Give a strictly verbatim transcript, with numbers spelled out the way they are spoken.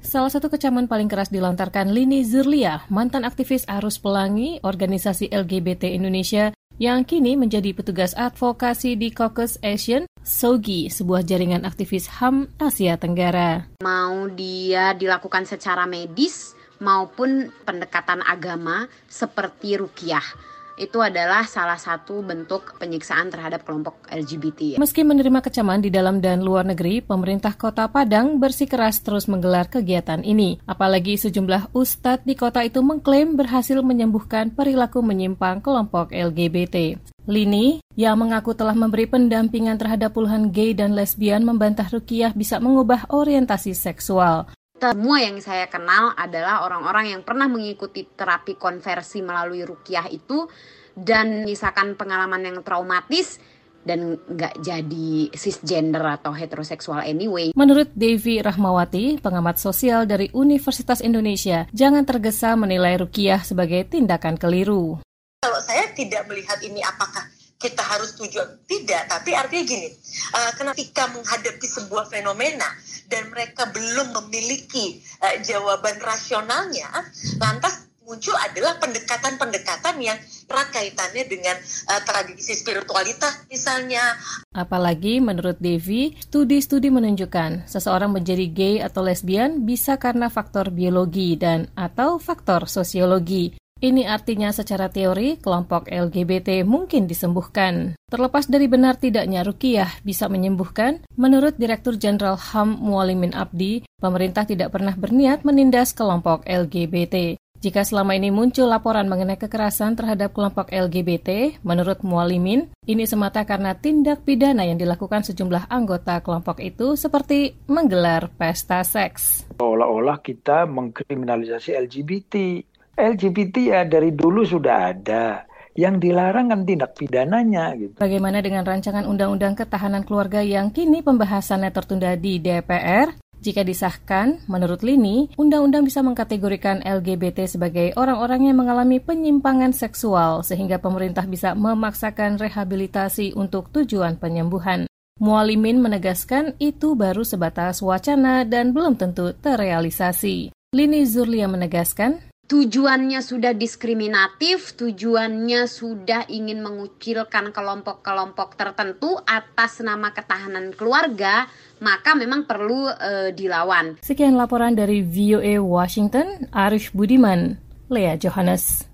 Salah satu kecaman paling keras dilontarkan Lini Zurlia, mantan aktivis Arus Pelangi, organisasi L G B T Indonesia, yang kini menjadi petugas advokasi di Caucus Asian, S O G I, sebuah jaringan aktivis H A M Asia Tenggara. Mau dia dilakukan secara medis maupun pendekatan agama seperti ruqyah. Itu adalah salah satu bentuk penyiksaan terhadap kelompok L G B T. Meski menerima kecaman di dalam dan luar negeri, pemerintah Kota Padang bersikeras terus menggelar kegiatan ini. Apalagi sejumlah ustadz di kota itu mengklaim berhasil menyembuhkan perilaku menyimpang kelompok L G B T. Lini, yang mengaku telah memberi pendampingan terhadap puluhan gay dan lesbian, membantah ruqyah bisa mengubah orientasi seksual. Semua yang saya kenal adalah orang-orang yang pernah mengikuti terapi konversi melalui ruqyah itu dan menyisakan pengalaman yang traumatis dan nggak jadi cisgender atau heteroseksual anyway. Menurut Devi Rahmawati, pengamat sosial dari Universitas Indonesia, jangan tergesa menilai ruqyah sebagai tindakan keliru. Kalau saya tidak melihat ini apakah kita harus setuju, tidak, tapi artinya gini, uh, ketika menghadapi sebuah fenomena dan mereka belum memiliki uh, jawaban rasionalnya, lantas muncul adalah pendekatan-pendekatan yang erat kaitannya dengan uh, tradisi spiritualitas misalnya. Apalagi menurut Devi, studi-studi menunjukkan seseorang menjadi gay atau lesbian bisa karena faktor biologi dan atau faktor sosiologi. Ini artinya secara teori, kelompok L G B T mungkin disembuhkan. Terlepas dari benar tidaknya ruqyah bisa menyembuhkan, menurut Direktur Jenderal H A M Mualimin Abdi, pemerintah tidak pernah berniat menindas kelompok L G B T. Jika selama ini muncul laporan mengenai kekerasan terhadap kelompok L G B T, menurut Mualimin, ini semata karena tindak pidana yang dilakukan sejumlah anggota kelompok itu seperti menggelar pesta seks. Seolah-olah kita mengkriminalisasi L G B T. L G B T ya dari dulu sudah ada. Yang dilarang kan tindak pidananya. Gitu. Bagaimana dengan rancangan Undang-Undang Ketahanan Keluarga yang kini pembahasannya tertunda di D P R? Jika disahkan, menurut Lini, undang-undang bisa mengkategorikan L G B T sebagai orang-orang yang mengalami penyimpangan seksual sehingga pemerintah bisa memaksakan rehabilitasi untuk tujuan penyembuhan. Mualimin menegaskan itu baru sebatas wacana dan belum tentu terrealisasi. Lini Zurlia menegaskan, tujuannya sudah diskriminatif, tujuannya sudah ingin mengucilkan kelompok-kelompok tertentu atas nama ketahanan keluarga, maka memang perlu e, dilawan. Sekian laporan dari V O A Washington, Arif Budiman, Lea Johannes.